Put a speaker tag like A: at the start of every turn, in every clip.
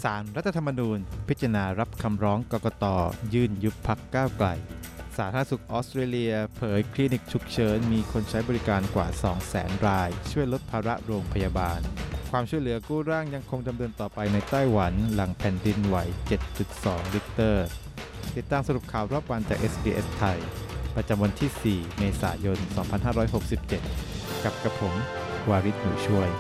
A: ศาลรัฐธรรมนูญพิจารณารับคำร้องกกต.ยื่นยุบพรรคก้าวไกลสาธารณสุขออสเตรเลียเผยคลินิกฉุกเฉินมีคนใช้บริการกว่า 200,000 รายช่วยลดภาระโรงพยาบาลความช่วยเหลือกู้ร่างยังคงดำเนินต่อไปในไต้หวันหลังแผ่นดินไหว 7.2 ริกเตอร์ติดตามสรุปข่าวรอบวันจาก SBS ไทยประจำวันที่ 4 เมษายน 2567 กับกระผมวาริศ หนูช่วย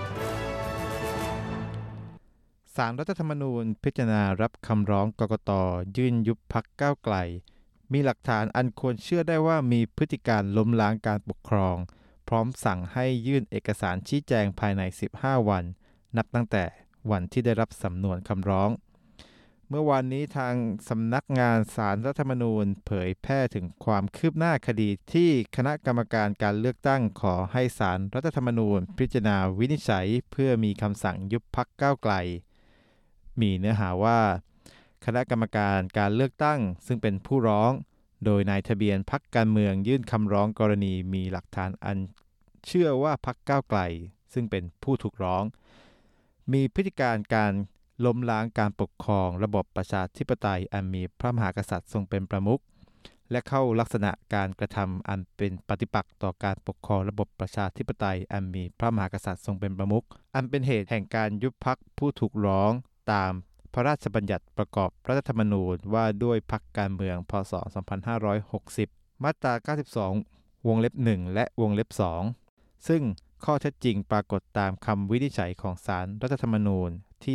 A: ศาลรัฐธรรมนูญพิจารณารับคำร้องกกต.ยื่นยุบพรรคก้าวไกลมีหลักฐานอันควรเชื่อได้ว่ามีพฤติการล้มล้างการปกครองพร้อมสั่งให้ยื่นเอกสารชี้แจงภายใน 15 วันนับตั้งแต่วันที่ได้รับสำนวนคำร้องเมื่อวานนี้ทางสำนักงานศาลรัฐธรรมนูญเผยแพร่ถึงความคืบหน้าคดีที่คณะกรรมการการเลือกตั้งขอให้ศาลรัฐธรรมนูญพิจารณาวินิจฉัยเพื่อมีคำสั่งยุบพรรคก้าวไกลมีเนื้อหาว่าคณะกรรมการการเลือกตั้งซึ่งเป็นผู้ร้องโดยนายทะเบียนพรรคการเมืองยื่นคำร้องกรณีมีหลักฐานอันเชื่อว่าพรรคก้าวไกลซึ่งเป็นผู้ถูกร้องมีพฤติการล้มล้างการปกครองระบบประชาธิปไตยอันมีพระมหากษัตริย์ทรงเป็นประมุขและเข้าลักษณะการกระทำอันเป็นปฏิปักษ์ต่อการปกครองระบบประชาธิปไตยอันมีพระมหากษัตริย์ทรงเป็นประมุขอันเป็นเหตุแห่งการยุบพรรคผู้ถูกร้องตามพระราชบัญญัติประกอบรัฐธรรมนูญว่าด้วยพรรคการเมืองพ.ศ. 2560 มาตรา 92 วงเล็บ 1 และวงเล็บ 2 ซึ่งข้อเท็จจริงปรากฏตามคำวินิจฉัยของศาลรัฐธรรมนูญที่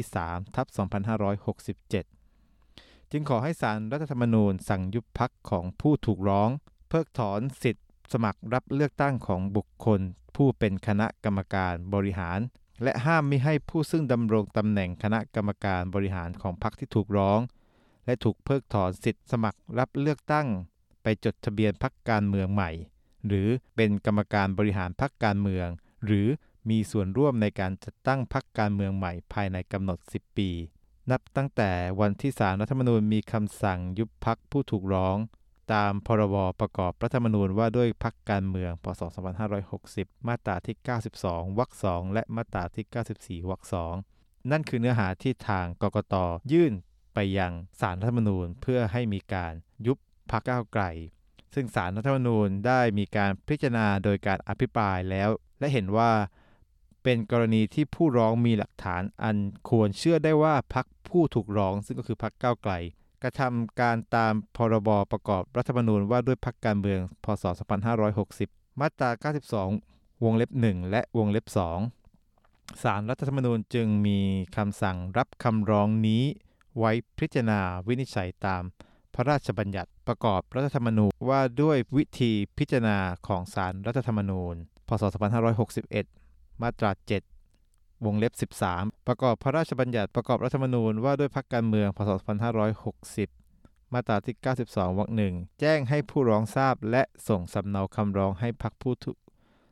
A: 3/2567 จึงขอให้ศาลรัฐธรรมนูญสั่งยุบพรรคของผู้ถูกร้องเพิกถอนสิทธิสมัครรับเลือกตั้งของบุคคลผู้เป็นคณะกรรมการบริหารและห้ามมิให้ผู้ซึ่งดำรงตำแหน่งคณะกรรมการบริหารของพรรคที่ถูกร้องและถูกเพิกถอนสิทธิสมัครรับเลือกตั้งไปจดทะเบียนพรรคการเมืองใหม่หรือเป็นกรรมการบริหารพรรคการเมืองหรือมีส่วนร่วมในการจัดตั้งพรรคการเมืองใหม่ภายในกำหนด 10 ปีนับตั้งแต่วันที่ศาลรัฐธรรมนูญมีคำสั่งยุบพรรคผู้ถูกร้องตามพรบประกอบรัฐธรรมนูญว่าด้วยพรรคการเมืองพ.ศ. 2560 มาตราที่ 92 วรรค 2 และมาตราที่ 94 วรรค 2 นั่นคือเนื้อหาที่ทางกกต.ยื่นไปยังศาลรัฐธรรมนูญเพื่อให้มีการยุบพรรคก้าวไกลซึ่งศาลรัฐธรรมนูญได้มีการพิจารณาโดยการอภิปรายแล้วและเห็นว่าเป็นกรณีที่ผู้ร้องมีหลักฐานอันควรเชื่อได้ว่าพรรคผู้ถูกร้องซึ่งก็คือพรรคก้าวไกลกระทำการตามพรบประกอบรัฐธรรมนูญว่าด้วยพรรคการเมืองพ.ศ. 2560 มาตรา 92 วงเล็บ 1 และวงเล็บ 2 ศาลรัฐธรรมนูญจึงมีคำสั่งรับคำร้องนี้ไว้พิจารณาวินิจฉัยตามพระราชบัญญัติประกอบรัฐธรรมนูญว่าด้วยวิธีพิจารณาของศาลรัฐธรรมนูญพ.ศ. 2561 มาตรา 7 วงเล็บ 13 ประกอบพระราชบัญญัติประกอบรัฐธรรมนูญว่าด้วยพรรคการเมืองพ.ศ. 2560 มาตราที่ 92 วรรค 1 แจ้งให้ผู้ร้องทราบและส่งสำเนาคำร้องให้พรรคผู้ถู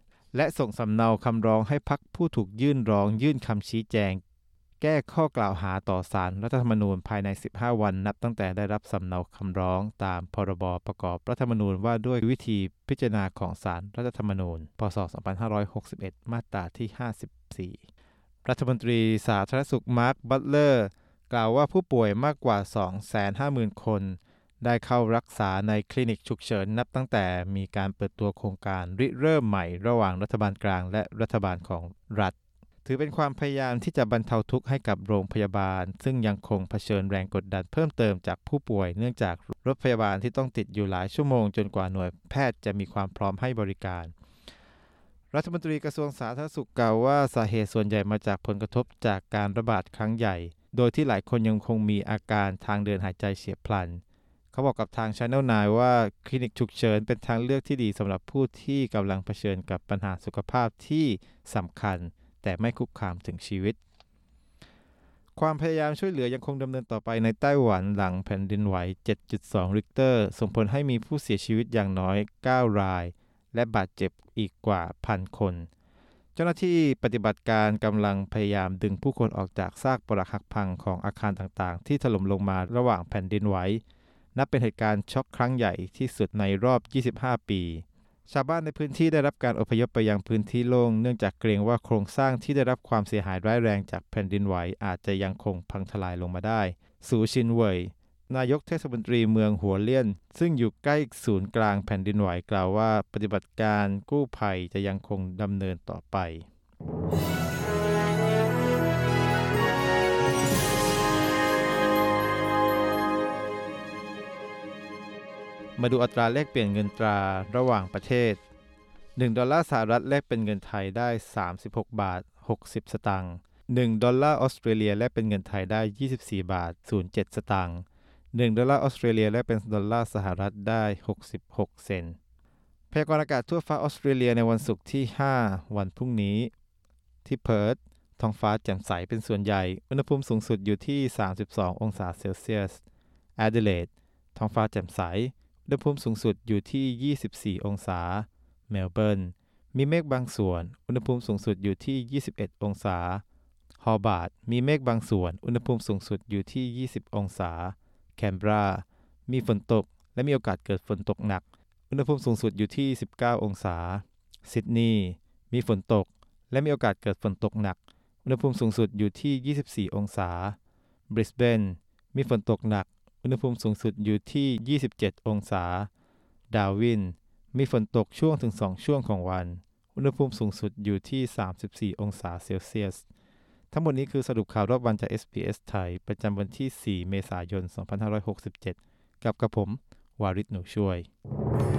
A: กยื่นร้องยื่นคำชี้แจงแก้ข้อกล่าวหาต่อศาลรัฐธรรมนูญภายใน 15 วันนับตั้งแต่ได้รับสำเนาคำร้องตามพรบประกอบรัฐธรรมนูญว่าด้วยวิธีพิจารณาของศาลรัฐธรรมนูญพ.ศ. 2561 มาตราที่ 54 รัฐมนตรีสาธารณสุขมาร์ค บัตเลอร์กล่าวว่าผู้ป่วยมากกว่า 250,000 คนได้เข้ารักษาในคลินิกฉุกเฉินนับตั้งแต่มีการเปิดตัวโครงการริเริ่มใหม่ระหว่างรัฐบาลกลางและรัฐบาลของรัฐถือเป็นความพยายามที่จะบรรเทาทุกข์ให้กับโรงพยาบาลซึ่งยังคงเผชิญแรงกดดันเพิ่มเติมจากผู้ป่วยเนื่องจากรถพยาบาลที่ต้องติดอยู่หลายชั่วโมงจนกว่าหน่วยแพทย์จะมีความพร้อมให้บริการรัฐมนตรีกระทรวงสาธารณสุขกล่าวว่าสาเหตุส่วนใหญ่มาจากผลกระทบจากการระบาดครั้งใหญ่โดยที่หลายคนยังคงมีอาการทางเดินหายใจเฉียบพลันเขาบอกกับทาง Channel 9 ว่าคลินิกฉุกเฉินเป็นทางเลือกที่ดีสำหรับผู้ที่กำลังเผชิญกับปัญหาสุขภาพที่สำคัญแต่ไม่คุกคามถึงชีวิตความพยายามช่วยเหลือยังคงดำเนินต่อไปในไต้หวันหลังแผ่นดินไหว 7.2 ริกเตอร์ส่งผลให้มีผู้เสียชีวิตอย่างน้อย 9 รายและบาดเจ็บอีกกว่า 1,000 คนเจ้าหน้าที่ปฏิบัติการกำลังพยายามดึงผู้คนออกจากซากปรักหักพังของอาคารต่างๆที่ถล่มลงมาระหว่างแผ่นดินไหวนับเป็นเหตุการณ์ช็อกครั้งใหญ่ที่สุดในรอบ 25 ปีชาวบ้านในพื้นที่ได้รับการอพยพไปยังพื้นที่โล่งเนื่องจากเกรงว่าโครงสร้างที่ได้รับความเสียหายร้ายแรงจากแผ่นดินไหวอาจจะยังคงพังทลายลงมาได้สูชินเว่ยนายกเทศมนตรีเมืองหัวเลี่ยนซึ่งอยู่ใกล้ศูนย์กลางแผ่นดินไหวกล่าวว่าปฏิบัติการกู้ภัยจะยังคงดำเนินต่อไปมาดูอัตราแลกเปลี่ยนเงินตราระหว่างประเทศ1ดอลลาร์สหรัฐแลกเป็นเงินไทยได้36บาท60สตางค์1ดอลลาร์ออสเตรเลียแลกเป็นเงินไทยได้24บาท07สตางค์1ดอลลาร์ออสเตรเลียแลกเป็นดอลลาร์สหรัฐได้66เซนต์พยากรณ์อากาศทั่วฟ้าออสเตรเลียในวันศุกร์ที่5วันพรุ่งนี้ที่เพิร์ธท้องฟ้าแจ่มใสเป็นส่วนใหญ่อุณหภูมิสูงสุดอยู่ที่32องศาเซลเซียสแอดิเลดท้องฟ้าแจ่มใสอุณหภูมิสูงสุดอยู่ที่24องศาเมลเบิร์นมีเมฆบางส่วนอุณหภูมิสูงสุดอยู่ที่21องศาฮอบาร์ตมีเมฆบางส่วนอุณหภูมิสูงสุดอยู่ที่20องศาแคนเบรามีฝนตกและมีโอกาสเกิดฝนตกหนักอุณหภูมิสูงสุดอยู่ที่19องศาซิดนีย์มีฝนตกและมีโอกาสเกิดฝนตกหนักอุณหภูมิสูงสุดอยู่ที่24องศาบริสเบนมีฝนตกหนักอุณหภูมิสูงสุดอยู่ที่27องศาดาร์วินมีฝนตกช่วงถึง2ช่วงของวันอุณหภูมิสูงสุดอยู่ที่34องศาเซลเซียสทั้งหมดนี้คือสรุปข่าวรอบวันจาก SBS ไทยประจำวันที่4เมษายน2567กับผมวาริศหนูช่วย